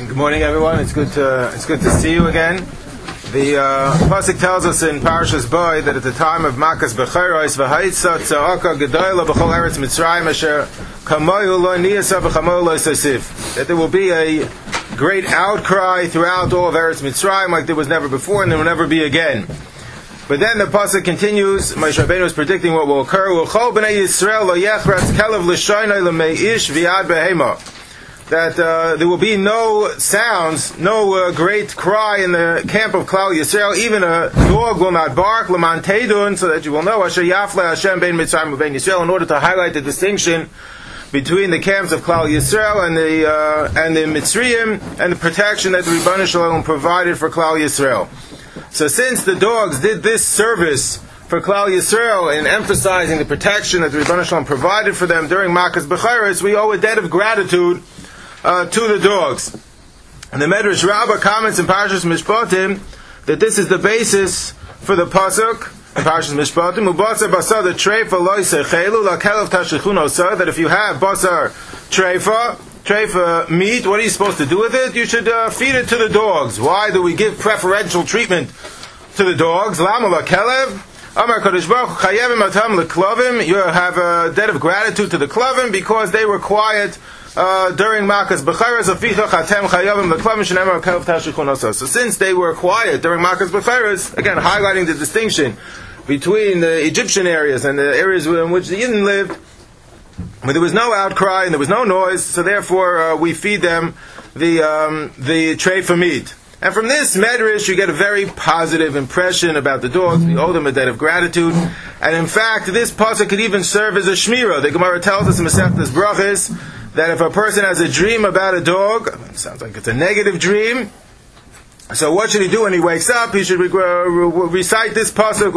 Good morning, everyone. It's good to see you again. The pasuk tells us in Parashas Bo that at the time of Makas Bechoros, v'ha'itza tza'aka gedola b'chol eretz Mitzrayim asher kamoyu lo niyasa v'chamoyu lo sasif. That there will be a great outcry throughout all of Eretz Mitzrayim like there was never before and there will never be again. But then the pasuk continues. Moshe Rabbeinu is predicting what will occur. V'chol b'nei Yisrael lo yechratz kelev l'shoynai l'mei'ish v'yad behema. That there will be no sounds, no great cry in the camp of Klal Yisrael. Even a dog will not bark, l'man teidun, so that you will know Asher Yafle Hashem bein Mitzrayim u'bein Yisrael, in order to highlight the distinction between the camps of Klal Yisrael and the Mitzrayim, and the protection that the Rebbeinu Shalom provided for Klal Yisrael. So since the dogs did this service for Klal Yisrael in emphasizing the protection that the Rebbeinu Shalom provided for them during Makas Bechoros, we owe a debt of gratitude to the dogs. And the Medrash Rabbah comments in Parashas Mishpatim that this is the basis for the pasuk in Parashas Mishpatim. Ubasar basar the treifa loy sechelu lakelav tashlichun osar. That if you have basar treifa meat, what are you supposed to do with it? You should feed it to the dogs. Why do we give preferential treatment to the dogs? Lama lakelev. Amar Kadosh Baruch Hu chayevim atam leklavim. You have a debt of gratitude to the klavim because they were quiet during Makas Bechoros. So since they were quiet during Makas Bechoros, again highlighting the distinction between the Egyptian areas and the areas in which the Yidden lived, where there was no outcry and there was no noise, so therefore we feed them the tray for meat. And from this medrash you get a very positive impression about the dogs. We owe them a debt of gratitude. And in fact, this pasuk could even serve as a shmira. The Gemara tells us in Masechtas Brachos that if a person has a dream about a dog, it sounds like it's a negative dream, so what should he do when he wakes up? He should recite this pasuk,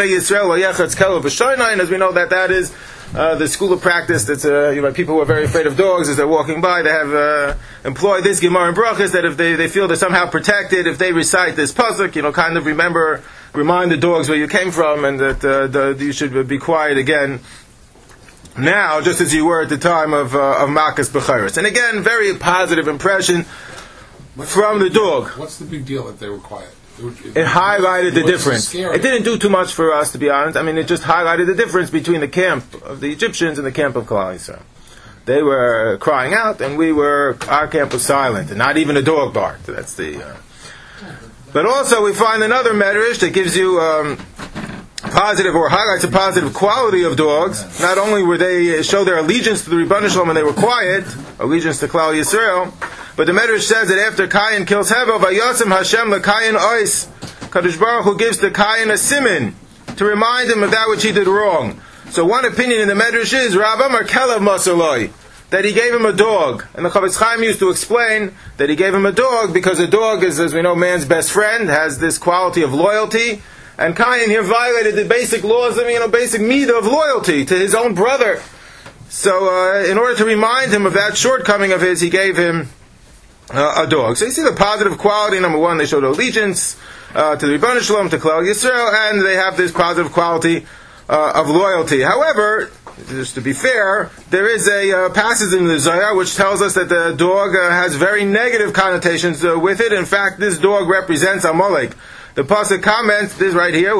and as we know that is the school of practice. That's people who are very afraid of dogs as they're walking by. They have employed this Gemara in Brachos that if they feel they're somehow protected, if they recite this pasuk, kind of remind the dogs where you came from, and that you should be quiet again now, just as you were at the time of Makas Bechoros. And again, very positive impression from the dog. What's the big deal that they were quiet? It highlighted the difference. It didn't do too much for us, to be honest. I mean, it just highlighted the difference between the camp of the Egyptians and the camp of Klal Yisrael. They were crying out, and our camp was silent, and not even a dog barked. That's But also, we find another medrash that gives you positive, or highlights a positive quality of dogs. Not only were they show their allegiance to the Rebbeinu Shalom and they were quiet, allegiance to Klal Yisrael, but the Medrash says that after Kayin kills Hevel, Vayosim Hashem leKayin ois, Kadosh Baruch Hu gives to Kayin a siman to remind him of that which he did wrong. So one opinion in the Medrash is Rav Amar Kelev Masaloi, that he gave him a dog. And the Chavetz Chaim used to explain that he gave him a dog because a dog is, as we know, man's best friend, has this quality of loyalty. And Cain here violated the basic laws of, basic midah of loyalty to his own brother. So, in order to remind him of that shortcoming of his, he gave him a dog. So you see the positive quality. Number one, they showed allegiance to the Rebbeinu Shalom, to Klal Yisrael, and they have this positive quality of loyalty. However, just to be fair, there is a passage in the Zohar which tells us that the dog has very negative connotations with it. In fact, this dog represents Amalek. The pasuk comments this right here: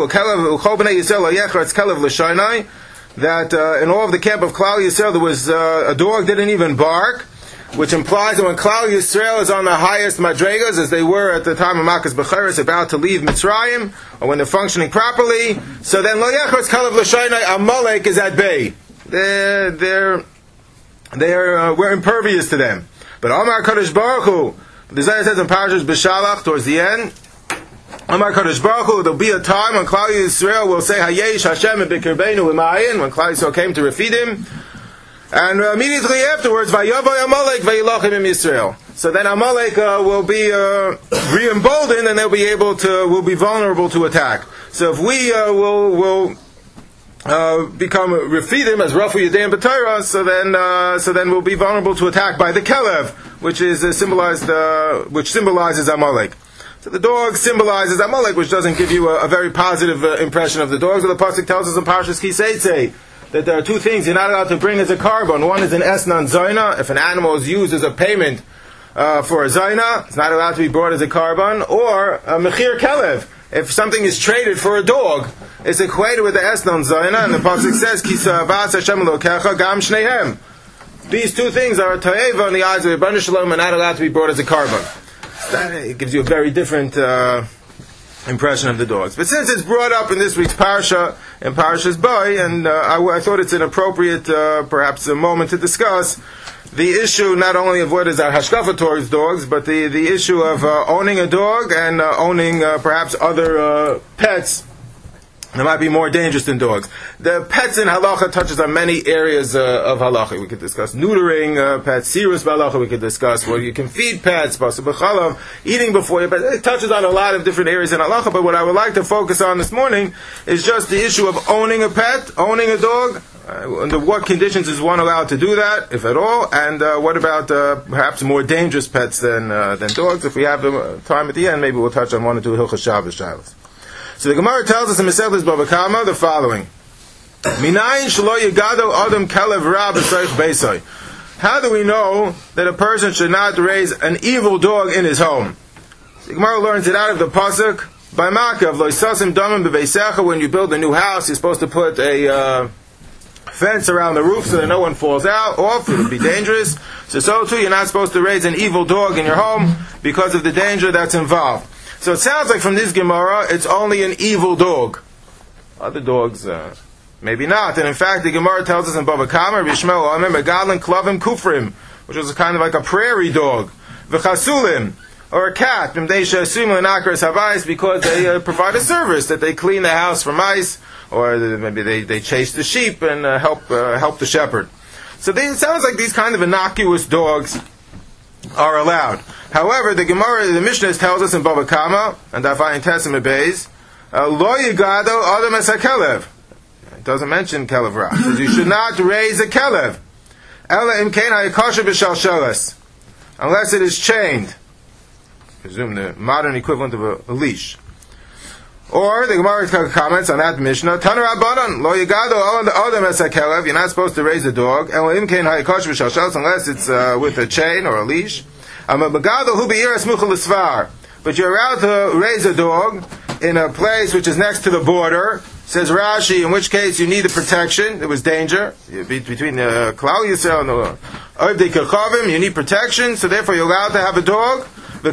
that in all of the camp of Klal Yisrael there was a dog didn't even bark, which implies that when Klal Yisrael is on the highest madregas, as they were at the time of Makas Bechoros, about to leave Mitzrayim, or when they're functioning properly, so then lo yechratz kalev l'shaynai, Amalek is at bay. We're impervious to them. But Amar Kadosh Baruch Hu, the Zohar says in Parashas B'Shalach towards the end, Amar Kadosh Baruch Hu, there'll be a time when Klal Yisrael will say Hayesh Hashem b'kirbeinu u'mayin, when Klal Yisrael came to refeed him, and immediately afterwards Vayavoy Amalek vayilachim im Yisrael. So then Amalek will be re-emboldened, and will be vulnerable to attack. So if we will become refidim as Rafu Yadayim B'Torah, so then we'll be vulnerable to attack by the Kelev, which symbolizes Amalek. So the dog symbolizes Amalek, which doesn't give you a very positive impression of the dogs. So the pasuk tells us in Parshas Kiseitze that there are two things you're not allowed to bring as a carbon. One is an esnan zoina, if an animal is used as a payment for a zayna, it's not allowed to be brought as a carbon, or a mechir kelev. If something is traded for a dog, it's equated with the esnon zayna, and the pasuk says, Kisa avas Hashem elokecha gam shnehem. These two things are ta'eva in the eyes of Rebbeinu Shalom and not allowed to be brought as a carbon. It gives you a very different impression of the dogs. But since it's brought up in this week's parsha, in Parashas Bo, and I thought it's an appropriate, perhaps a moment to discuss the issue not only of what is our hashkafa towards dogs, but the issue of owning a dog and owning perhaps other pets that might be more dangerous than dogs. The pets in halacha touches on many areas of halacha. We could discuss neutering pets, sirus halacha. We could discuss where you can feed pets, eating before you. But it touches on a lot of different areas in halacha. But what I would like to focus on this morning is just the issue of owning a pet, owning a dog. Under what conditions is one allowed to do that, if at all? And what about perhaps more dangerous pets than dogs? If we have time at the end, maybe we'll touch on one or two Hilchos Shabbos shilos. So the Gemara tells us in Maseches Bava Kama the following: Minayin shelo yigado adam kelev ra b'soich beisai. How do we know that a person should not raise an evil dog in his home? The Gemara learns it out of the pasuk by Makav lo yisasim damim b'beisecha. When you build a new house, you're supposed to put a fence around the roof so that no one falls out off. It would be dangerous. So too, you're not supposed to raise an evil dog in your home because of the danger that's involved. So it sounds like from this Gemara, it's only an evil dog. Other dogs, maybe not. And in fact, the Gemara tells us in Bava Kama, Rishmel, I remember Gadlin Klavim Kufrim, which was kind of like a prairie dog. V'chasulim, or a cat, because they provide a service, that they clean the house from mice, or maybe they chase the sheep and help the shepherd. So it sounds like these kind of innocuous dogs are allowed. However, the Gemara, the Mishnah tells us in Bava Kama and Dafayin Tesim Beis, Lo Yigado Adam Es HaKelev. It doesn't mention Kelev Ra. It says you should not raise a Kelev. Ela Im Kein HaYikosher B'Shalsheles. Unless it is chained. I presume the modern equivalent of a leash. Or the Gemara comments on that Mishnah, Taner Rabbanan, Lo Yigado Adam Es HaKelev. You're not supposed to raise a dog. Ela Im Kein HaYikosher B'Shalsheles, unless it's with a chain or a leash. But you're allowed to raise a dog in a place which is next to the border. Says Rashi, in which case you need a protection. There was danger between the Klal Yisrael and the Ovdei Kechavim. You need protection, so therefore you're allowed to have a dog.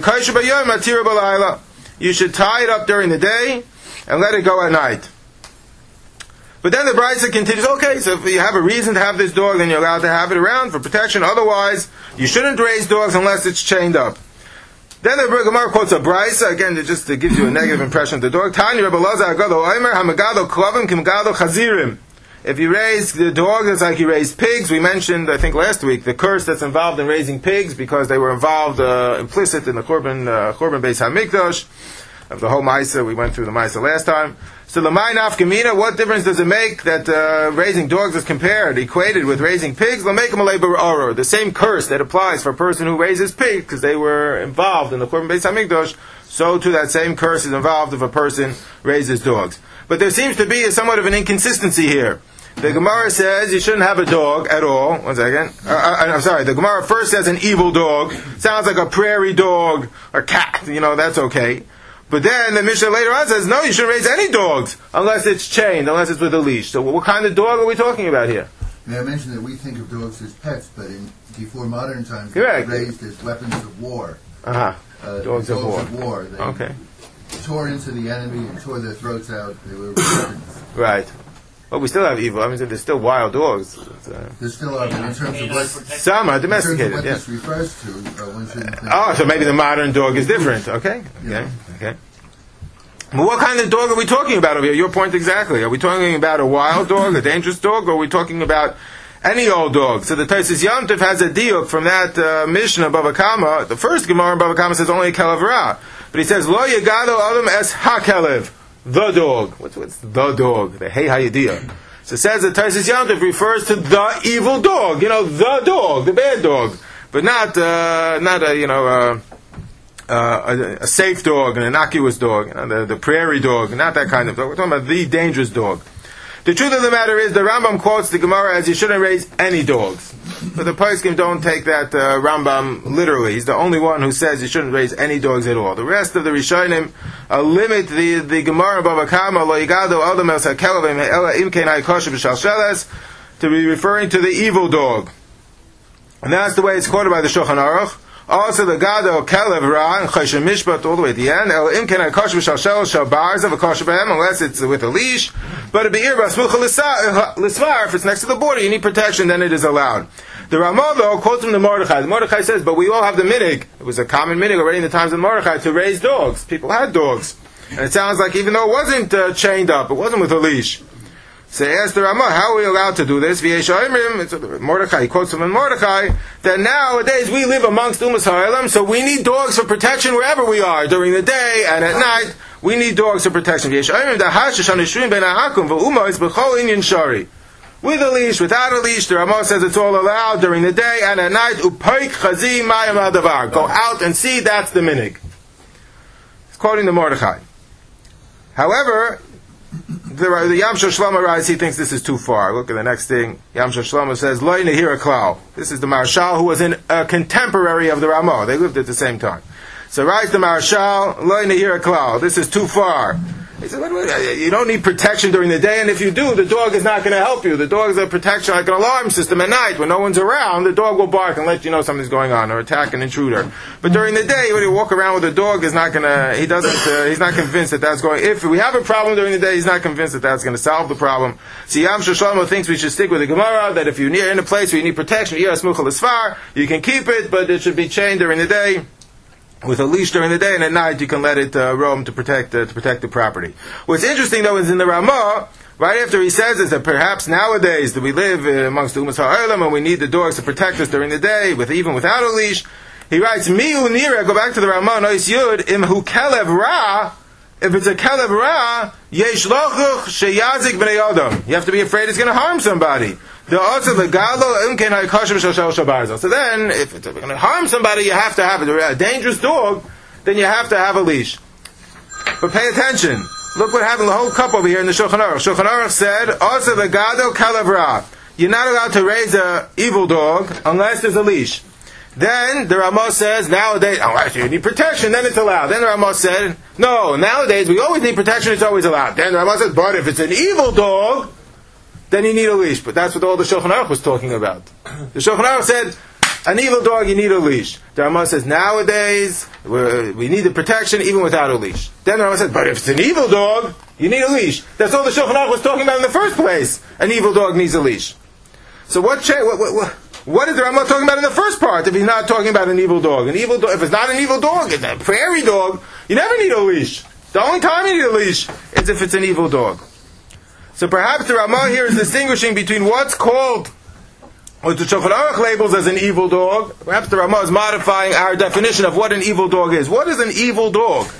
You should tie it up during the day and let it go at night. But then the Brisa continues, okay, so if you have a reason to have this dog, then you're allowed to have it around for protection. Otherwise, you shouldn't raise dogs unless it's chained up. Then the Gemara quotes a Brisa, again, just to give you a negative impression of the dog. Tani Rebbe Elazar Agado Omer, Hamagado Klavim Kimgado Chazirim. If you raise the dog, it's like you raise pigs. We mentioned, I think last week, the curse that's involved in raising pigs because they were involved, implicit in the Korban Beis HaMikdash. Of the whole Maisa, we went through the Maisa last time. So the L'may nafkamina, what difference does it make that raising dogs is equated with raising pigs? The same curse that applies for a person who raises pigs because they were involved in the Korban Beis HaMikdash, so too that same curse is involved if a person raises dogs. But there seems to be somewhat of an inconsistency here. The Gemara says you shouldn't have a dog at all. One second. I'm sorry. The Gemara first says an evil dog. Sounds like a prairie dog or cat. That's okay. But then the Mishnah later on says, no, you shouldn't raise any dogs unless it's chained, unless it's with a leash. So what kind of dog are we talking about here? May I mention that we think of dogs as pets, but before modern times, they Correct. were raised as weapons of war. Dogs of war. They tore into the enemy and tore their throats out. They were weapons. Right. Well, we still have evil. I mean, there's still wild dogs. There still are, but in terms of what... Some are domesticated, what this refers to, one shouldn't think... so maybe the modern dog is different. Okay. But what kind of dog are we talking about over here? Your point exactly. Are we talking about a wild dog, a dangerous dog, or are we talking about any old dog? So the Taisus Yom Tov has a diuk from that Mishnah Bava Kama. The first Gemara in Bava Kama says only a kelev ra. But he says, Lo yegado adam es ha-kelev. The dog. What's the dog? The hey hayidiyah. So it says that Taisus Yom Tov refers to the evil dog. The dog, the bad dog. But not a safe dog, an innocuous dog, the prairie dog, not that kind of dog. We're talking about the dangerous dog. The truth of the matter is, the Rambam quotes the Gemara as you shouldn't raise any dogs. but the Poskim don't take that Rambam literally. He's the only one who says you shouldn't raise any dogs at all. The rest of the Rishonim limit the Gemara Bava Kama lo yigado adam el sakelav ela im kenai kosher b'shalsheles to be referring to the evil dog, and that's the way it's quoted by the Shulchan Aruch. Also, the Gado Kelev Ra and Choshen Mishpat all the way at the end. El im kenai kosher b'shalsheles shal bars of a kosher b'hem unless it's with a leash. But a be'ir b'asmucha l'svar, if it's next to the border, you need protection, then it is allowed. The Ramah, though, quotes from the Mordechai. The Mordechai says, but we all have the minig. It was a common minig already in the times of Mordechai to raise dogs. People had dogs. And it sounds like even though it wasn't chained up, it wasn't with a leash. So he asked the Ramah, how are we allowed to do this? Mordechai, he quotes from Mordechai, that nowadays we live amongst Umas Ha'olam, so we need dogs for protection wherever we are, during the day and at night. We need dogs for protection. With a leash, without a leash, the Ramah says it's all allowed during the day and at night. Go out and see, that's the minig. He's quoting the Mordechai. However, the Yamshel Shlomo writes, he thinks this is too far. Look at the next thing. Yamshel Shlomo says, Lo nehira klal. This is the Marshal who was a contemporary of the Ramah. They lived at the same time. So writes the Marshal, Lo nehira klal. This is too far. He said, you don't need protection during the day, and if you do, the dog is not going to help you. The dog is a protection like an alarm system at night. When no one's around, the dog will bark and let you know something's going on, or attack an intruder. But during the day, when you walk around with a dog, is not going to, he's not convinced that that's going, if we have a problem during the day, he's not convinced that that's going to solve the problem. So Yamshel Shlomo thinks we should stick with the Gemara, that if you're in a place where you need protection, you can keep it, but it should be chained during the day, with a leash during the day, and at night you can let it roam to protect the property. What's interesting though is in the Ramah, right after he says is that perhaps nowadays that we live amongst the Umas Ha'olam and we need the dogs to protect us during the day, even without a leash, he writes, Mi'u nira, go back to the Ramah, Nois Yud, im hu kelev ra, if it's a kelev ra, yesh lochuch sheyazik b'nei adam. You have to be afraid it's going to harm somebody. So then, if it's going to harm somebody, you have to have it. A dangerous dog, then you have to have a leash. But pay attention. Look what happened, the whole cup over here in the Shulchan Aruch. Shulchan Aruch said, also the gado kalavra. You're not allowed to raise an evil dog unless there's a leash. Then the Ramah says, nowadays, unless you need protection, then it's allowed. Then the Ramah said, no, nowadays we always need protection, it's always allowed. Then the Ramah says, but if it's an evil dog, then you need a leash. But that's what all the Shulchan Aruch was talking about. The Shulchan Aruch said, an evil dog, you need a leash. The Ramah says, nowadays, we need the protection even without a leash. Then the Ramah says, but if it's an evil dog, you need a leash. That's all the Shulchan Aruch was talking about in the first place. An evil dog needs a leash. So what is the Ramah talking about in the first part if he's not talking about an evil dog? An evil dog, if it's not an evil dog, it's a prairie dog, you never need a leash. The only time you need a leash is if it's an evil dog. So perhaps the Ramah here is distinguishing between what's called, what the Shulchan Aruch labels as an evil dog. Perhaps the Ramah is modifying our definition of what an evil dog is. What is an evil dog?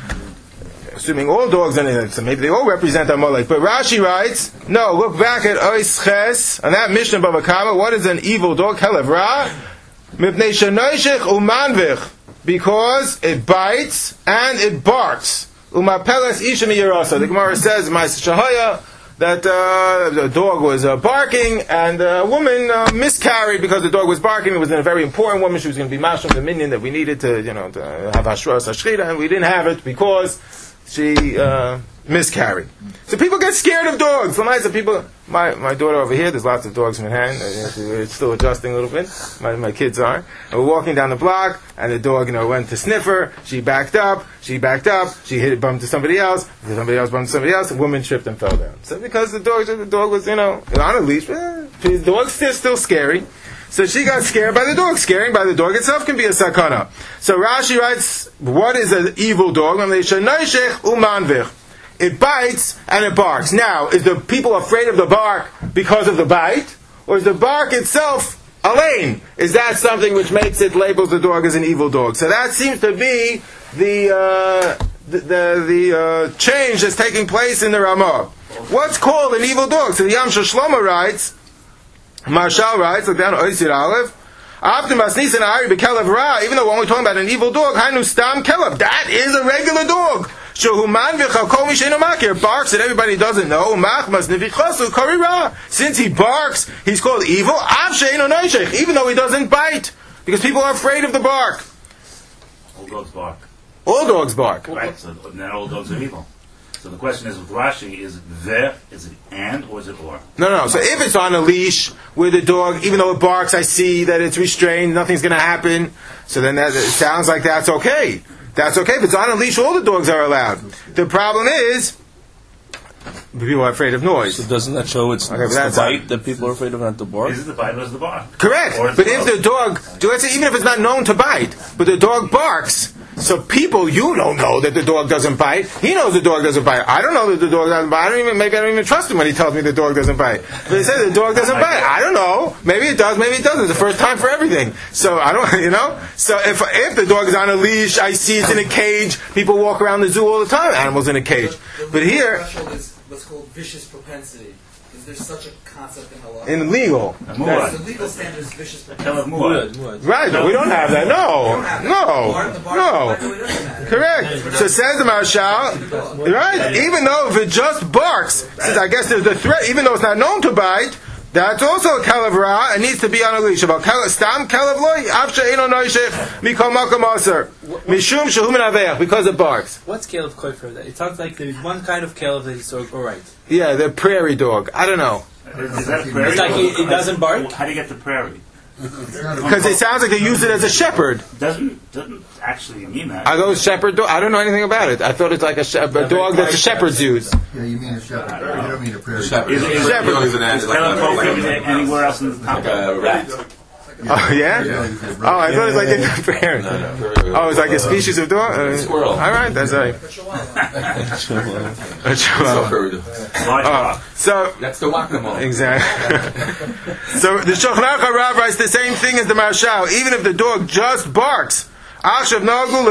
Assuming all dogs, so maybe they all represent Amalek. But Rashi writes, no, look back at Ois Ches, on that Mishnah Bava Kama, what is an evil dog? Kelev Ra, Mipnei Shenoishech Umanvich, because it bites and it barks. Umapeles Isha Miyarasa. The Gemara says, Ma'aseh Shahaya, that the dog was barking, and a woman miscarried because the dog was barking. It was a very important woman. She was going to be mashum the minyan that we needed to have hashras hashchita, and we didn't have it because she miscarried. So people get scared of dogs. My daughter over here, there's lots of dogs in Manhattan. It's still adjusting a little bit. My kids are. And we're walking down the block, and the dog, went to sniff her. She backed up. She bumped to somebody else. Somebody else bumped to somebody else. The woman tripped and fell down. So because the dog was, on a leash, the dog's still scary. So she got scared by the dog. Scaring by the dog itself can be a sakana. So Rashi writes, what is an evil dog? It bites and it barks. Now, is the people afraid of the bark because of the bite? Or is the bark itself a lane? Is that something which makes it labels the dog as an evil dog? So that seems to be the change that's taking place in the Ramah. What's called an evil dog? So the Yamshel Shlomo writes, Marshal writes, look down, Oisir Aleph, even though we're only talking about an evil dog, Hainu Stam Kelev, that is a regular dog. Shehuman v'chal kol mi she'eino makir, barks that everybody doesn't know. Machmas nevichasu karira. Since he barks, he's called evil. Av she'eino noishech, even though he doesn't bite, because people are afraid of the bark. All dogs bark. All dogs bark. Right, so not all dogs are evil. So the question is, with Rashi, is it ve, is it and, or is it or? No. So if it's on a leash with the dog, even though it barks, I see that it's restrained, nothing's going to happen. So then it sounds like that's okay. That's okay. If it's on a leash, all the dogs are allowed. The problem is, people are afraid of noise. So doesn't that show it's the bite that people are afraid of, not the bark? Is it the bite or is it the bark? Correct. But if the dog, let's say even if it's not known to bite, but the dog barks, so people, you don't know that the dog doesn't bite. He knows the dog doesn't bite. I don't know that the dog doesn't bite. Maybe I don't even trust him when he tells me the dog doesn't bite. But he says the dog doesn't bite. I don't know. Maybe it does, maybe it doesn't. It's the first time for everything. So I don't, So if the dog is on a leash, I see it's in a cage. People walk around the zoo all the time, animals in a cage. But here, the threshold is what's called vicious propensity. Is there such a concept in halakha? in legal. The legal standard is vicious Tell of propensity. muad. Right, but we don't have that. No. Correct. So says the Marshal, right? Even though if it just barks, since I guess there's the threat, even though it's not known to bite, that's also a kelev ra. It needs to be on a leash. About stam kelev loy after eno noishech mikol makom aser mishum shehu min aveach, because it barks. What's kelev kofer? It sounds like there's one kind of kelev that is all right. Yeah, the prairie dog. I don't know. Is that prairie? It's like it doesn't bark. How do you get the prairie? Because it sounds like they use it as a shepherd. Doesn't actually mean that. Are those shepherd dogs? I don't know anything about it. I thought it's like a dog that the shepherds use. Yeah, you mean a shepherd. You don't mean a prairie. Shepherd. Is Shepherd. anywhere else in the Like a rat. Oh, yeah? Oh, I thought it was like in the prairie. Oh, it's like a species of dog? Squirrel. All right, that's right. A chihuahua. So, That's the guacamole. exactly. So the Shulchan Aruch Rav writes the same thing as the Marshal. Even if the dog just barks, nowadays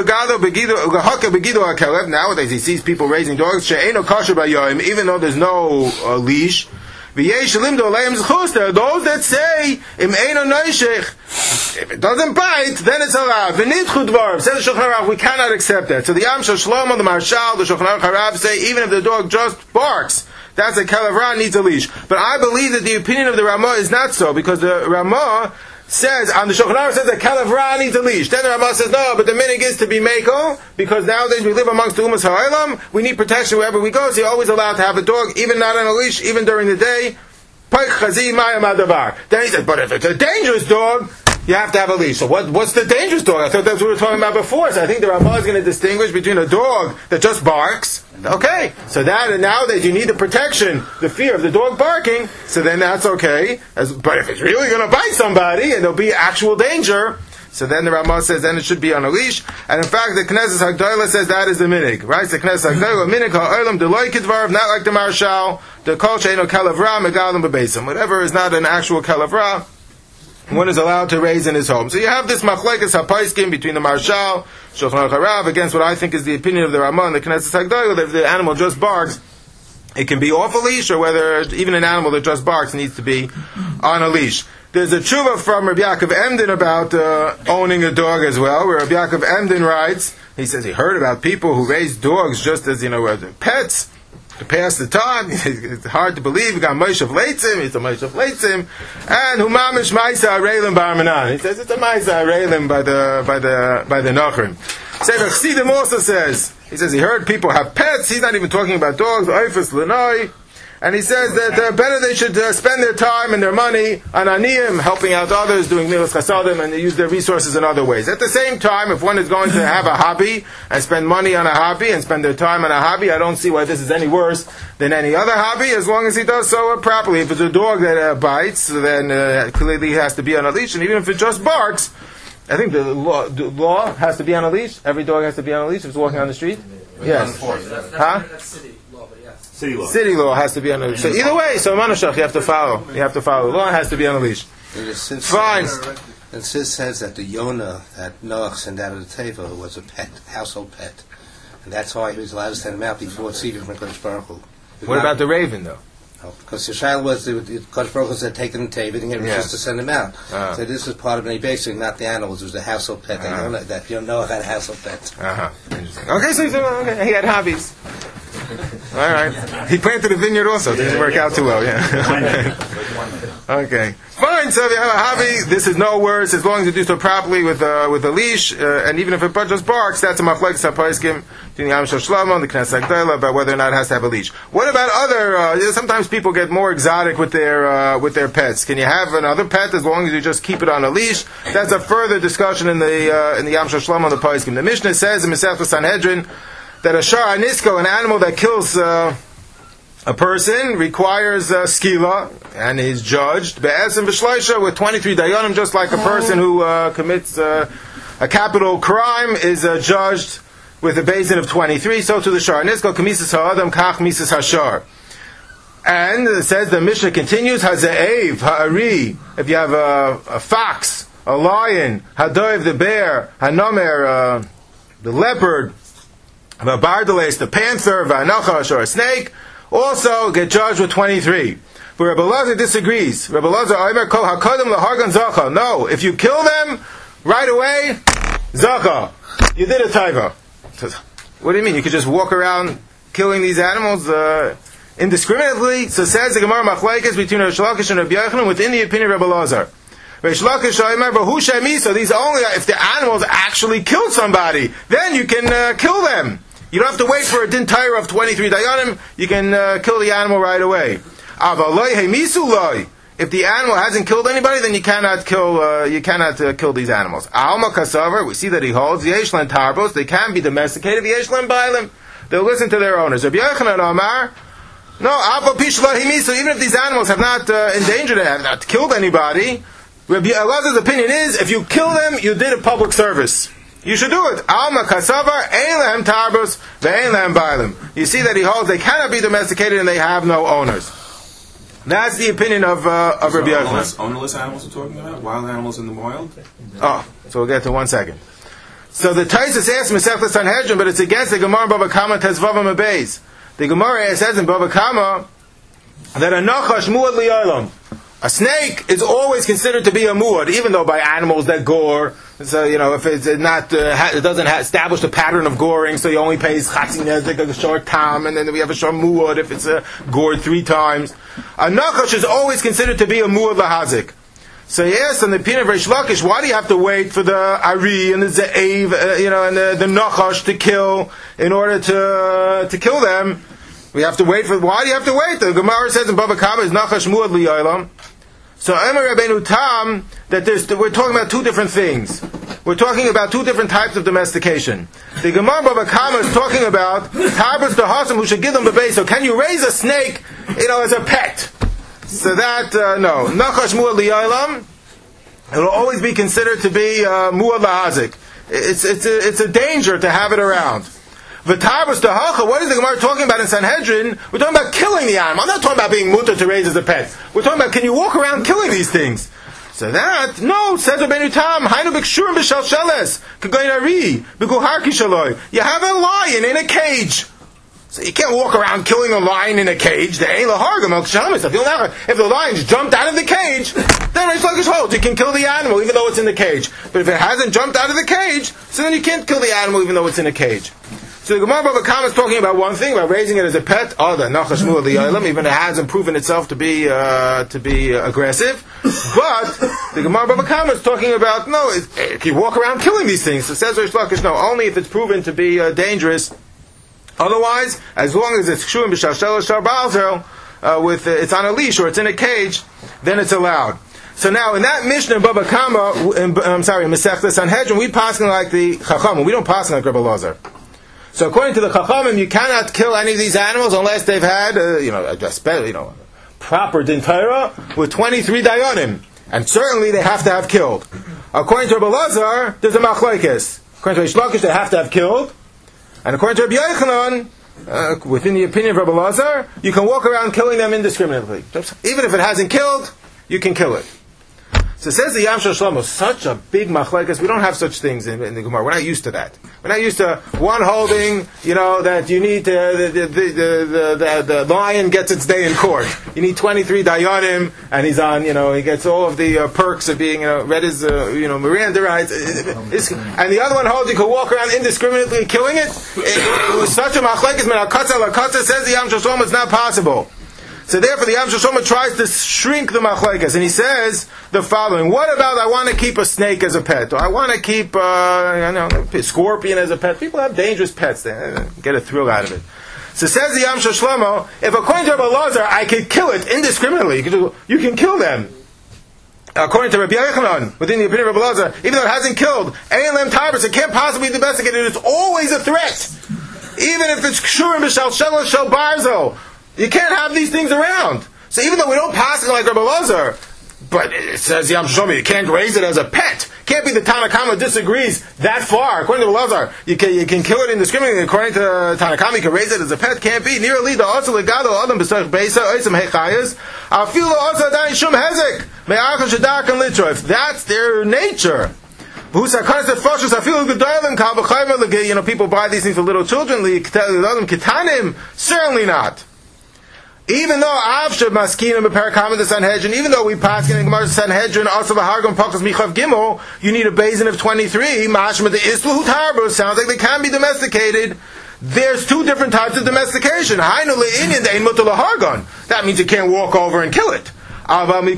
he sees people raising dogs, even though there's no leash. There are those that say, if it doesn't bite, then it's allowed. Says the Shulchan Aruch, we cannot accept that. So the Am Shel Shlomo, the Marshal, the Shulchan Aruch Rav say, even if the dog just barks, that's a kelev ra, needs a leash. But I believe that the opinion of the Ramah is not so, because the Ramah says, on the Shulchan Aruch says that kelev ra needs a leash. Then the Ramah says, no, but the minig is to be meko, because nowadays we live amongst the Umas Ha'olam, we need protection wherever we go, so you're always allowed to have a dog, even not on a leash, even during the day. Then he says, but if it's a dangerous dog, you have to have a leash. So what's the dangerous dog? I thought that's what we were talking about before. So I think the Ramah is going to distinguish between a dog that just barks. Okay, so that, and nowadays you need the protection, the fear of the dog barking, so then that's okay. But if it's really going to bite somebody and there'll be actual danger, so then the Ramah says then it should be on a leash. And in fact, the Knesset Hagdolah says that is the minig, right? The Knesset Hagdolah minig ha'olam deloy kidvarv, not like the Marshal, the kol she'eino kelev ra megalim bebesim. Whatever is not an actual kelev ra, one is allowed to raise in his home. So you have this machlekes hapaiskim between the Marshal, Shulchan Aruch Rav, against what I think is the opinion of the Ramah and the Knesset Hagdolah, that if the animal just barks, it can be off a leash, or whether even an animal that just barks needs to be on a leash. There's a tshuva from Rabbi Yaakov Emden about owning a dog as well, where Rabbi Yaakov Emden writes, he says he heard about people who raise dogs just as, pets, to pass the time. It's hard to believe. We got Moshe Leitzim, it's a Moshe Leitzim, and Humamish Maisa Areilim Barmanan. He says it's a Maisa Areilim by the Nachrim. Sefer Chassidim also says, he says he heard people have pets. He's not even talking about dogs. Oifus Lenoi. And he says that better they should spend their time and their money on aniyim, helping out others, doing milas chasadim, and they use their resources in other ways. At the same time, if one is going to have a hobby and spend money on a hobby and spend their time on a hobby, I don't see why this is any worse than any other hobby, as long as he does so properly. If it's a dog that bites, then clearly he has to be on a leash, and even if it just barks, I think the law has to be on a leash. Every dog has to be on a leash if it's walking on the street. Yes. That's city law, but yes. City law has to be on a leash. So either way, so Manushach, you have to follow. You have to follow. The law has to be on a leash. Fine. And Sis says that the Yonah that Noach sent out of the Teva was a pet, household pet. And that's why he was allowed to send him out before Tziduk from Kodesh Baruch Hu. What about the raven, though? Because the Shaila was, Kodesh Baruch Hu said, take them to David, and it was just to send them out. So this was part of it, basically not the animals, it was a household pet. That you know had a household pet. Interesting. Okay, so he had hobbies. All right. He planted a vineyard also. Didn't work out too well, yeah. Okay. Fine, so if you have a hobby, this is no worse, as long as you do so properly with a leash, and even if it just barks, that's a machlokes haposkim between the Am Shel Shlomo and the Knesset Gdola about whether or not it has to have a leash. What about other, sometimes people get more exotic with their pets. Can you have another pet as long as you just keep it on a leash? That's a further discussion in the Am Shel Shlomo and the poskim. The Mishnah says in Masechtas Sanhedrin that a shar anisko, an animal that kills a person, requires skila, and he's judged be'esim v'shloisha with 23 dayanim, just like a person who commits a capital crime is judged with a basin of 23. So to the shar anisko, kamisas ha'adam kach misas hashar. And it says, the Mishnah continues, haze'ev, ha'ari, if you have a fox, a lion, hadoiv, the bear, hanomer, the leopard, the bardeles, the panther, v'anachash, or a snake, also get judged with 23. But Rebbe Elazar disagrees. Rebbe Elazar, Omer kol hakodem lahargan zacha. No, if you kill them right away, zacha, you did a taiva. What do you mean? You could just walk around killing these animals indiscriminately? So says the Gemara Machlokes between Reish Lakish and Rabbi Yochanan within the opinion of Rebbe Elazar. Reish Lakish Omer v'hu shemisa. These only if the animals actually killed somebody, then you can kill them. You don't have to wait for a din Torah of 23 dayanim. You can kill the animal right away. If the animal hasn't killed anybody, then you cannot kill these animals. Alma kasavar, we see that he holds yeshlan tarbos. They can be domesticated. Yeshlan bailim. They'll listen to their owners. Rabbi Yochanan Amar, no, even if these animals have not endangered, have not killed anybody, Rabbi Elazar's opinion is, if you kill them, you did a public service. You should do it. Alma kasavar, eilem tarbos, ve'eilem bailim. You see that he holds they cannot be domesticated and they have no owners. That's the opinion of Rabbi Yochanan. Ownerless animals we're talking about? Wild animals in the wild? Oh, so we'll get to 1 second. So the Taisus asks Masechtas Sanhedrin, but it's against the Gemara in Bava Kama Tezvavam Abeis. The Gemara says in Bava Kama that a nachash muad li'olam. A snake is always considered to be a muad, even though by animals that gore. So, if it's not, it doesn't establish a pattern of goring, so he only pays chatzi nezik, a short tam, and then we have a short muad if it's gored 3 times. A nachash is always considered to be a muad lahazik. So yes, on the opinion of Reish Lakish, why do you have to wait for the ari and the ze'ev, and the nachash to kill in order to kill them? We have to wait for. Why do you have to wait? The Gemara says in Bava Kama is nachash muad li'olam. So Omer Rabbeinu Tam that we're talking about 2 different things. We're talking about 2 different types of domestication. The Gemara Bava Kama is talking about tarbas dehasam who should give them bebei. So can you raise a snake, as a pet? So that no nachash muad li'olam. It will always be considered to be muad lahazik. It's a danger to have it around. V'tarbas dehacha. What is the Gemara talking about in Sanhedrin? We're talking about killing the animal. I'm not talking about being mutar to raise as a pet. We're talking about can you walk around killing these things? So that no says Rabbeinu Tam. Hainu b'kshurim b'shalsheles k'goyin ari b'guharki shaloi. You have a lion in a cage. So you can't walk around killing a lion in a cage. If the lion's jumped out of the cage, then Reish Lakish holds you can kill the animal even though it's in the cage. But if it hasn't jumped out of the cage, so then you can't kill the animal even though it's in a cage. So the Gemara Bava Kama is talking about one thing, about raising it as a pet. Oh, the nachash muad li'olam, even it hasn't proven itself to be aggressive. But the Gemara Bava Kama is talking about if you walk around killing these things. So says Reish Lakish, no, only if it's proven to be dangerous. Otherwise, as long as it's kshuim b'shalshel sharbal with it's on a leash or it's in a cage, then it's allowed. So now in that Mishnah in Bava Kama, in Masechtas Sanhedrin, we paskin like the Chachamim. We don't paskin like Rebbe Elazar. So according to the Chachamim, you cannot kill any of these animals unless they've had proper din Torah with 23 dayanim, and certainly they have to have killed. According to Rebbe Elazar, there's a machlokes. According to Reish Lakish, they have to have killed. And according to Rabbi Yochanan, within the opinion of Rebbe Elazar, you can walk around killing them indiscriminately. Even if it hasn't killed, you can kill it. So it says the Yam Shel Shlomo, such a big machlekes. We don't have such things in the Gemara. We're not used to that. We're not used to one holding, that you need the lion gets its day in court. You need 23 dayanim, and he's on. He gets all of the perks of being read his Miranda rights. And the other one holds you could walk around indiscriminately killing it. It was such a machlekes. Menakatza says the Yam Shel Shlomo is not possible. So therefore, the Yam Shel Shlomo tries to shrink the machlekes, and he says the following: what about I want to keep a snake as a pet, or I want to keep a scorpion as a pet? People have dangerous pets; they get a thrill out of it. So says the Yam Shel Shlomo: if according to Rabbi Elazar, I could kill it indiscriminately, you can kill them. According to Rabbi Yochanan, within the opinion of Rabbi Elazar, even though it hasn't killed, Ein Tarbus, it can't possibly be domesticated. It's always a threat, even if it's Kshurim b'Shal Shel Shel Barzo. You can't have these things around. So even though we don't pass it like Rabbi Elazar, but it says Yam Shel Shlomo, you can't raise it as a pet. Can't be the Tanna Kama disagrees that far. According to Rabbi Elazar, you can kill it indiscriminately. According to Tanna Kama, you can raise it as a pet. Can't be. Nearly the also legado adam b'sach beisa oisam hechayas. Afilu also dain shum hezek me'archa shedak and litroif. That's their nature. People buy these things for little children. Certainly not. Even though Avshav Maskinim B'Parakam the Sanhedrin, even though we pass in the Gemara Sanhedrin, also the Hargam Pachas Michav Gimel, you need a basin of 23. Mashma the Islu Tarbo sounds like they can be domesticated. There's two different types of domestication. Hainu le'inyan de'in mutar lahargon. That means you can't walk over and kill it. You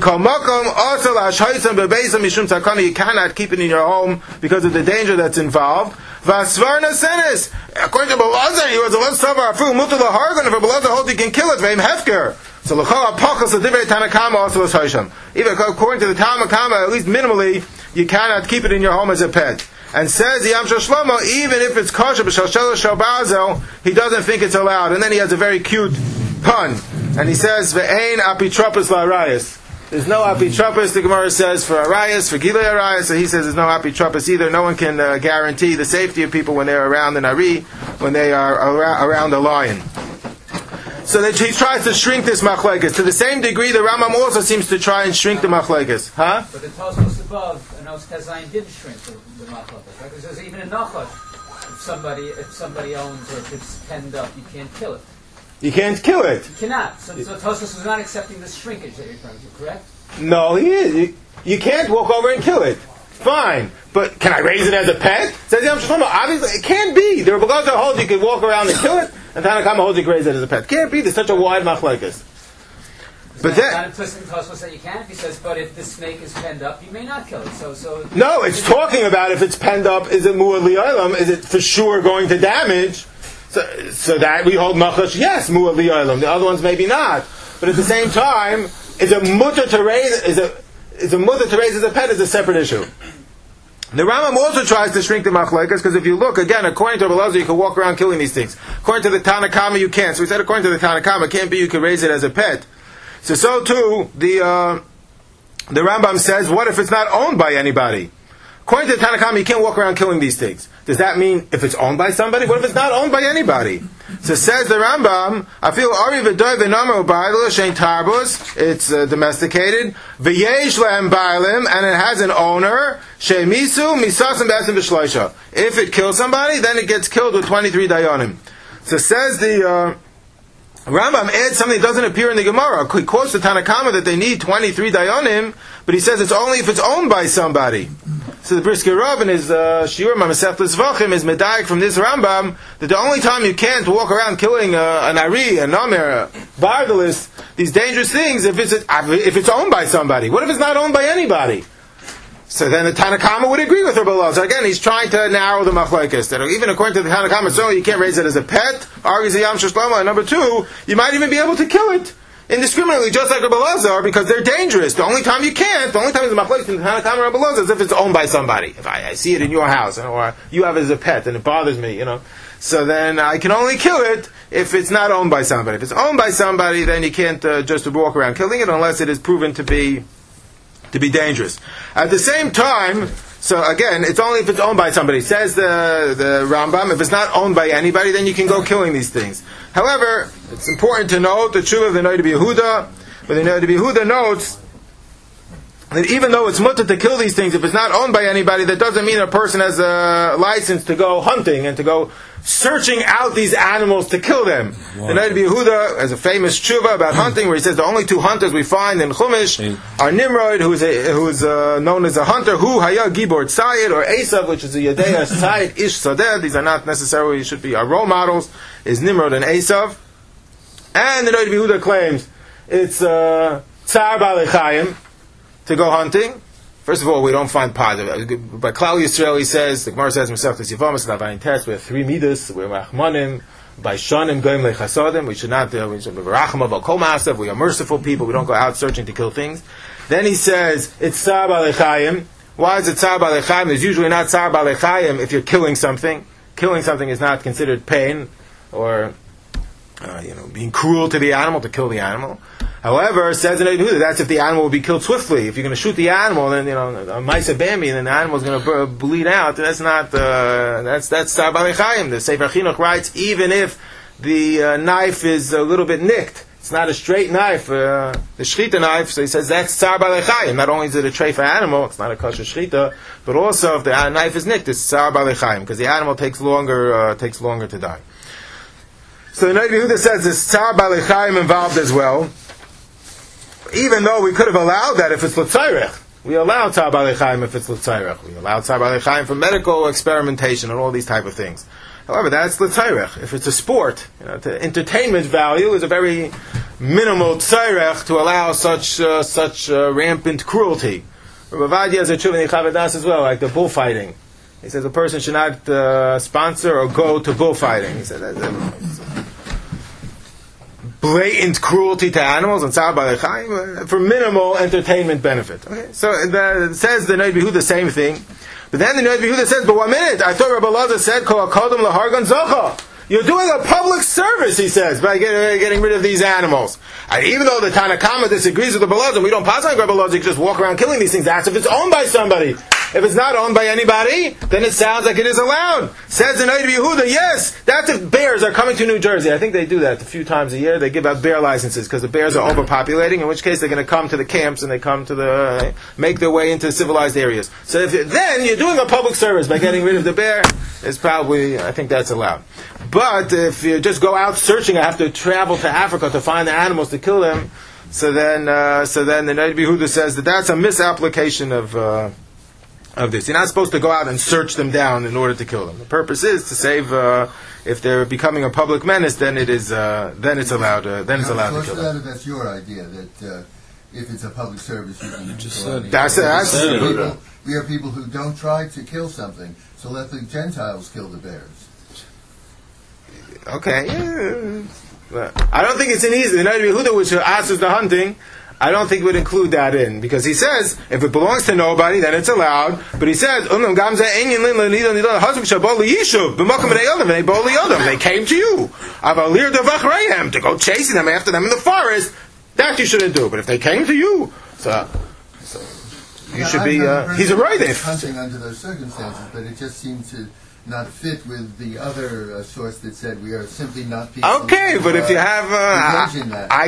cannot keep it in your home because of the danger that's involved. Vasvarna senes. According to Belazar, he was a love savar afu mutar lahargon. If Belazar holds, he can kill it. Ve'im hefker. So l'chol ha'pachas l'divrei Tanakama also was hosham. Even according to the Tanakama, at least minimally, you cannot keep it in your home as a pet. And says the Yam Shel Shlomo, even if it's kosher b'shal shel shel bazel, he doesn't think it's allowed. And then he has a very cute pun, and he says, "Ve'ein apitropos la'arayas." There's no apitropos. The Gemara says for arayas, for gilei arayas. So he says there's no apitropos either. No one can guarantee the safety of people when they're around an ari, when they are around a lion. So that he tries to shrink this machlekes. To the same degree, the Rambam also seems to try and shrink the machlekes. Huh? But the Tosfos above, and Os Kazayin didn't shrink the machlekes. Right? Because even in Nachash, if somebody owns or if it's penned up, you can't kill it. You can't kill it. You cannot. So Tosfos was not accepting this shrinkage that you're referring to, correct? No, he is. You can't walk over and kill it. Fine. But can I raise it as a pet? Says Yam Shel Shlomo, obviously it can't be. The Rebbe Elazar holds you can walk around and kill it, and Tanakama holds you can raise it as a pet. Can't be. There's such a wide machlekes. But then, not implicit in Tosfos that you can't. He says, but if the snake is penned up, you may not kill it. So no, it's talking about if it's penned up. Is it mu'ad li'olam? Is it for sure going to damage? So that we hold machash, yes, mu'ad li'olam. The other ones maybe not. But at the same time, is a mutter to raise as a pet is a separate issue. The Rambam also tries to shrink the machlekes because if you look again, according to Rabbi Elazar, you can walk around killing these things. According to the Tanakama, you can't. So we said according to the Tanakama, it can't be you can raise it as a pet. So too the Rambam says, what if it's not owned by anybody? According to the Tanakama, you can't walk around killing these things. Does that mean if it's owned by somebody? What if it's not owned by anybody? So says the Rambam, I feel Ari v'doy v'nomer u'bayla shein tarbus. It's domesticated. V'yesh lehem bailim, and it has an owner. She'misu misasim b'esim b'shloisha. If it kills somebody, then it gets killed with 23 dayanim. So says the Rambam adds something that doesn't appear in the Gemara. He quotes the Tanakama that they need 23 dayanim, but he says it's only if it's owned by somebody. So the Brisker Rav in his Shiur Masechet Zvachim is medayik from this Rambam that the only time you can't walk around killing an ari, a namer, a bardalis, these dangerous things, if it's owned by somebody. What if it's not owned by anybody? So then the Tanakama would agree with Rabbi Elazar. Again, he's trying to narrow the machlekes. That even according to the Tanakama, so you can't raise it as a pet. Argues the Yam Shel Shlomo. And number two, you might even be able to kill it indiscriminately, just like Rabbi Elazar, because they're dangerous. The only time you can't, the only time it's machlekes in the Tanakama and Rabbi Elazar is if it's owned by somebody. If I see it in your house, or you have it as a pet, and it bothers me, So then I can only kill it if it's not owned by somebody. If it's owned by somebody, then you can't just walk around killing it unless it is proven to be dangerous. At the same time, so again, it's only if it's owned by somebody. Says the Rambam, if it's not owned by anybody, then you can go killing these things. However, it's important to note the Tshuva of the Noda B'Yehuda, where the Noda B'Yehuda notes that even though it's mutter to kill these things, if it's not owned by anybody, that doesn't mean a person has a license to go hunting and to go searching out these animals to kill them. Wow. The Noda B'Yehuda has a famous tshuva about hunting, where he says the only two hunters we find in Chumash are Nimrod, who is known as a hunter, who Haya Gibor Tzayid, or Esav, which is a Yedea Tzayid Ish Sadeh. These are not necessarily should be our role models. Is Nimrod and Esav, and the Noda B'Yehuda claims it's Tzar Baalei Chayim to go hunting. First of all, we don't find positive. By Klal Yisrael, he says, the Gemara says, Mesechtes Yevamos, Lavayin Test, we have three midas, we're Rachmanim, by Shanim, Goyim Lechasodim, we should not be Rachmav al Kol Maasav, we are merciful people, we don't go out searching to kill things. Then he says, it's Tzar Baalei Chayim. Why is it Tzar Baalei Chayim? There's usually not Tzar Baalei Chayim if you're killing something. Killing something is not considered pain, or being cruel to the animal, to kill the animal. However, says in Yehuda, that's if the animal will be killed swiftly. If you're going to shoot the animal, then a Maisa Bambi, and then the animal is going to bleed out. That's not that's Tzar Baalei Chayim. The Sefer Chinuch writes, even if the knife is a little bit nicked, it's not a straight knife, the shchita knife. So he says that's Tzar Baalei Chayim. Not only is it a treifa animal, it's not a kosher shchita, but also if the knife is nicked, it's Tzar Baalei Chayim, because the animal takes longer to die. So the Noda B'Yehuda says there's Tzar Baalei Chayim involved as well. Even though we could have allowed that if it's l'tzairech. We allow Tzar Baalei Chayim if it's l'tzairech. We allow Tzar Baalei Chayim for medical experimentation and all these type of things. However, that's l'tzairech. If it's a sport, the entertainment value is a very minimal tzairech to allow such rampant cruelty. Rav Ovadia has a tshuva in Chavad Das as well, like the bullfighting. He says a person should not sponsor or go to bullfighting. He said that's blatant cruelty to animals and Tzar Baalei Chayim for minimal entertainment benefit. Okay, so it says the Noda B'Yehuda the same thing, but then the Noda B'Yehuda says, "But 1 minute, I thought Rabbi Elazar said Kol Hakodem Lahargan Zocha." You're doing a public service, he says, by getting rid of these animals. And even though the Tanna Kama disagrees with the Rabbi Elazar, we don't pass on Rabbi Elazar, you can just walk around killing these things. That's if it's owned by somebody. If it's not owned by anybody, then it sounds like it is allowed. Says the Noda B'Yehuda, yes, that's if bears are coming to New Jersey. I think they do that a few times a year. They give out bear licenses because the bears are overpopulating, in which case they're going to come to the camps and they come to make their way into civilized areas. So then you're doing a public service by getting rid of the bear. It's probably, I think that's allowed. But if you just go out searching, I have to travel to Africa to find the animals to kill them. So then the Noda B'Yehuda says that that's a misapplication of this. You're not supposed to go out and search them down in order to kill them. The purpose is to save. If they're becoming a public menace, then it is. Then it's allowed. Then it's allowed to kill them. That's your idea that if it's a public service, you can just that's we are people who don't try to kill something, so let the Gentiles kill the bears. Okay. Yeah. I don't think it's an easy. The Noda B'Yehuda, which asks the hunting, I don't think would include that in, because he says if it belongs to nobody, then it's allowed. But he says they came to you to go chasing them after them in the forest. That you shouldn't do. But if they came to you, so you should be. He's a right if hunting under those circumstances, but it just seemed to not fit with the other source that said we are simply not people. Okay, but if you have, I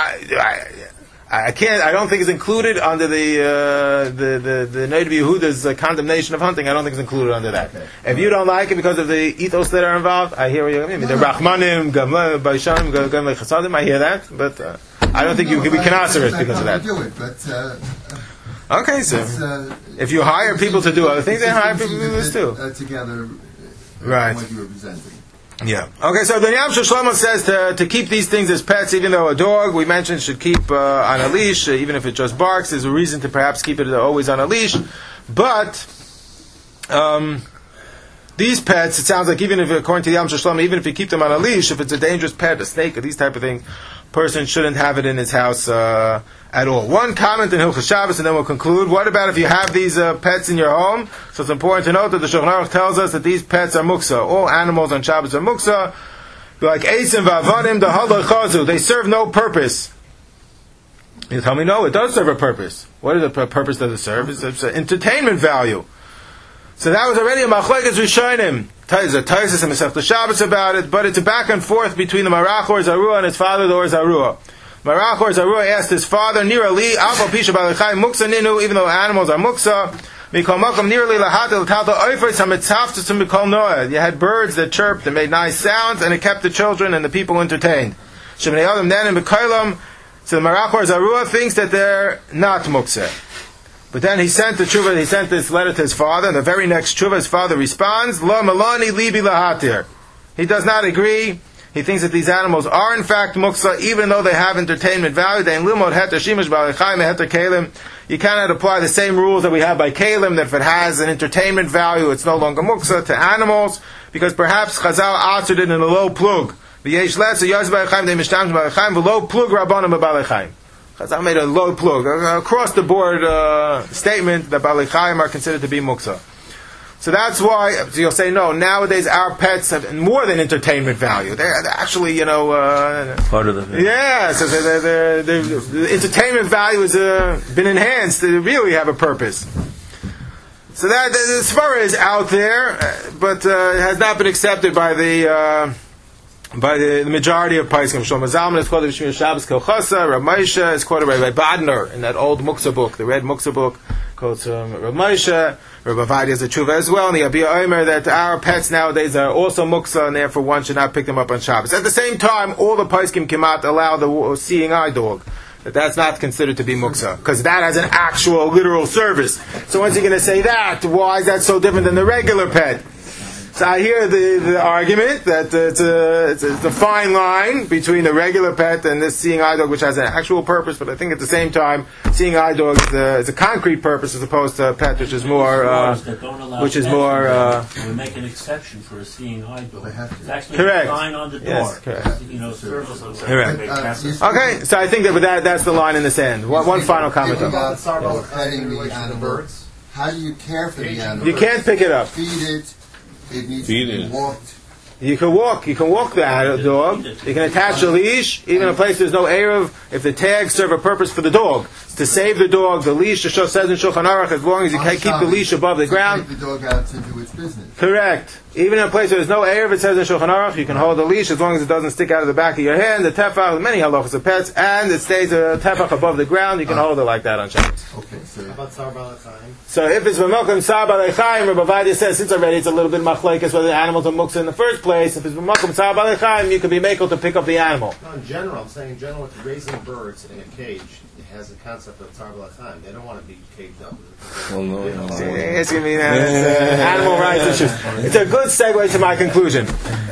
can't. I don't think it's included under the Noda B'Yehuda's condemnation of hunting. I don't think it's included under that. Okay. If you don't like it because of the ethos that are involved, I hear what you mean. The Rachmanim, Baishanim, Gam Lechasadim. I hear that, but I don't think we can answer it because of that. Do it, but. Okay, so if you hire people to do other things, they hire people to do this too. Together, right? What you were presenting. Yeah. Okay, so the Yam Shlomo says to keep these things as pets, even though a dog we mentioned should keep on a leash, even if it just barks. There's a reason to perhaps keep it always on a leash, but these pets, it sounds like even if, according to the Yam Shlomo, even if you keep them on a leash, if it's a dangerous pet, a snake, or these type of things, person shouldn't have it in his house at all. One comment in Hilchos Shabbos, and then we'll conclude. What about if you have these pets in your home? So it's important to note that the Shulchan Aruch tells us that these pets are muksa. All animals on Shabbos are muksa. Like Eisim v'Avanim, the Halach Chazu. They serve no purpose. You tell me, no, it does serve a purpose. What is the purpose does it serve? It's an entertainment value. So that was already a machlekes rishonim. Taisus and Masechta Shabbos about it, but it's a back and forth between the Marach or Zarua and his father, the Or Zarua. Marachor Zarua asked his father, Nira li, Alpha Pisha Balechai Muksa Ninu, even though animals are Muksa, Mikol Makam Nira li Lahatil Talta Oifris Hamitzafta to Mikol Noah. You had birds that chirped and made nice sounds, and it kept the children and the people entertained. Shemnei Adam then in Bekailam, so the Marachor Zarua thinks that they're not Muksa. But then he sent this letter to his father, and the very next tshuva, his father responds, La Malani Libi Lahatir. He does not agree. He thinks that these animals are in fact muksa, even though they have entertainment value. You cannot apply the same rules that we have by kalim, that if it has an entertainment value, it's no longer muksa, to animals, because perhaps Chazal answered it in a low plug. Chazal made a low plug, across the board statement that Balei Chaim are considered to be muksa. So that's why, so you'll say, no, nowadays our pets have more than entertainment value. They're actually, part of the yeah, so the entertainment value has been enhanced. They really have a purpose. So that the Svara is out there, but it has not been accepted by the majority of Paiskim. Shlomo Zalman is quoted B'Shmir Shabbos Kelchasa. Rav Moshe is quoted by Badner in that old Muksa book, the red Muksa book, quotes Rav Moshe. Rav Avadia has a tshuva as well, and the Abiyah Omer that our pets nowadays are also Muksa, and therefore one should not pick them up on Shabbos. At the same time, all the Paiskim Kimat allow the seeing eye dog. That's not considered to be muksa, because that has an actual literal service. So once you're going to say that, why is that so different than the regular pet? So I hear the argument that it's a fine line between the regular pet and this seeing eye dog, which has an actual purpose, but I think at the same time, seeing eye dog is a concrete purpose as opposed to a pet, which is more, we make an exception for a seeing eye dog. It's actually a sign on the door. Yes, correct. Service. Correct. Okay, so I think that that's the line in the sand. One final comment about petting the animal. How do you care for the animal? You can't pick it up. Feed it. It needs to be walked. You can walk the dog. You can attach a leash, even in a place there's no Erev, if the tags serve a purpose for the dog. It's to save the dog, the leash, the Shah says in Shulchan Aruch, as long as you keep the leash above the ground. Take the dog out to do its business. Correct. Even in a place where there's no Erev, it says in Shulchan Aruch, you can hold the leash as long as it doesn't stick out of the back of your hand, the tefach, many halachas of pets, and it stays a tefach above the ground, you can hold it like that on Shabbos. Okay, so how about Tzar Balei Chaim? So if it's B'Mokum Tzar Balei Chaim, Rabbi Avadia says, since already it's a little bit machlekes whether the animals are muksa in the first place, if it's B'Mokum Tzar Balei Chaim, you can be makel to pick up the animal. No, in general, I'm saying in general, if you're raising birds in a cage, it has the concept of Tzar Balei Chaim. They don't want to be caged up. Well, no. It's going to be animal rights issues. It's a good segue to my conclusion.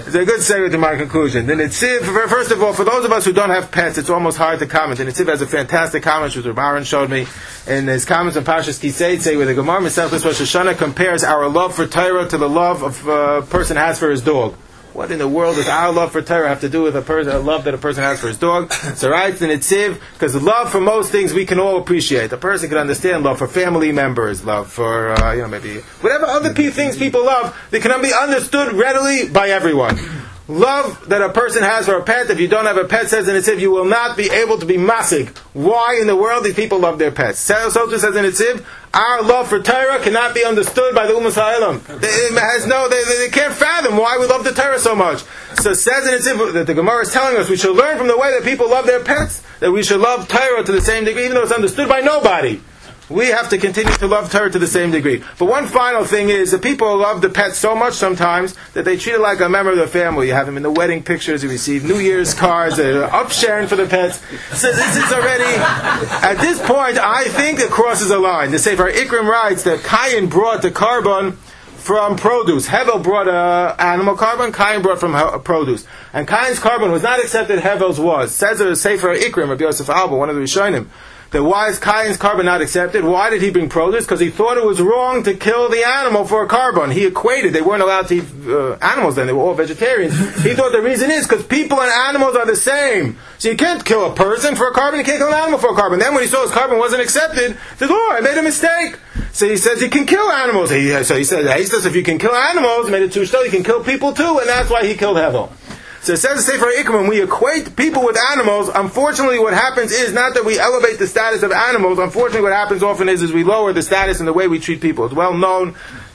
Then Netziv, first of all, for those of us who don't have pets, it's almost hard to comment. And Netziv has a fantastic comment, which Rabbi Aaron showed me in his comments on Parshas Kiseitze, where the Gemara Masechtas Rosh Hashanah compares our love for Torah to the love a person has for his dog. What in the world does our love for Torah have to do with a love that a person has for his dog? So right, in Netziv, because love for most things we can all appreciate. A person can understand love for family members, love for maybe whatever other things people love. They can be understood readily by everyone. Love that a person has for a pet, if you don't have a pet, says in Netziv, you will not be able to be masig. Why in the world these people love their pets? So says in Netziv, our love for Torah cannot be understood by the Ummah Ha'olam. They can't fathom why we love the Torah so much. So it says in Netziv that the Gemara is telling us we should learn from the way that people love their pets, that we should love Torah to the same degree, even though it's understood by nobody. We have to continue to love Torah to the same degree. But one final thing is that people love the pets so much sometimes that they treat it like a member of their family. You have them in the wedding pictures, you receive New Year's cards, they're upsharing for the pets. So this is already, at this point, I think it crosses a line. The Sefer Ikrim writes that Cain brought the carbon from produce. Hevel brought animal carbon, Cain brought from produce. And Cain's carbon was not accepted, Hevel's was. Says the Sefer Ikrim, Rabbi Yosef Alba, one of the Rishonim, that why is Cain's carbon not accepted? Why did he bring produce? Because he thought it was wrong to kill the animal for a carbon. He equated, they weren't allowed to eat animals then, they were all vegetarians. He thought the reason is because people and animals are the same. So you can't kill a person for a carbon, you can't kill an animal for a carbon. Then when he saw his carbon wasn't accepted, he said, I made a mistake. So he says you can kill animals. So he says if you can kill animals, made it too slow, you can kill people too, and that's why he killed Hevel. So it says in Sefer Ikrim, when we equate people with animals, unfortunately what happens is not that we elevate the status of animals, unfortunately what happens often is we lower the status in the way we treat people. It's well known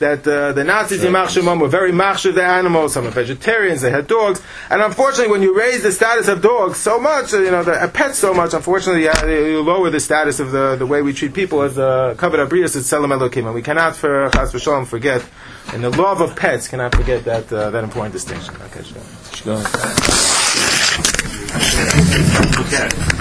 that the Nazis Yimach Shemam were very machshav the animals. Some were vegetarians. They had dogs, and unfortunately, when you raise the status of dogs so much, pets so much, unfortunately, you lower the status of the way we treat people as the covered abrius is Tzelem Elokim, and we cannot, for Chas v'Shalom, forget. In the love of pets, cannot forget that important distinction. Okay, sure. Okay.